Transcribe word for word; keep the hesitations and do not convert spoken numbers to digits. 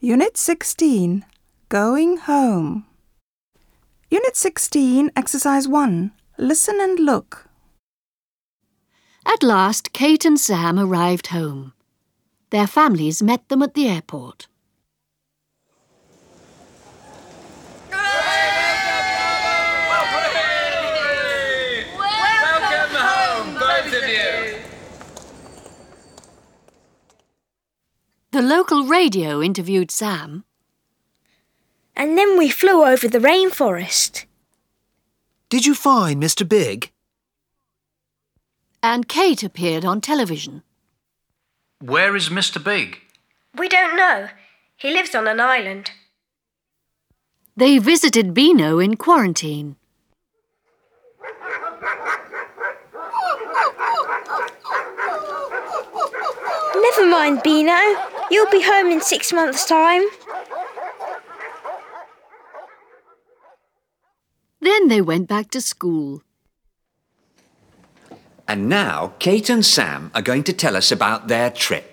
Unit sixteen, Going Home. Unit sixteen, Exercise one. Listen and look. At last, Kate and Sam arrived home. Their families met them at the airport. Welcome home, both of you. The local radio interviewed Sam. And then we flew over the rainforest. Did you find Mister Big? And Kate appeared on television. Where is Mister Big? We don't know. He lives on an island. They visited Beano in quarantine. Never mind, Beano. You'll be home in six months' time. Then they went back to school. And now Kate and Sam are going to tell us about their trip.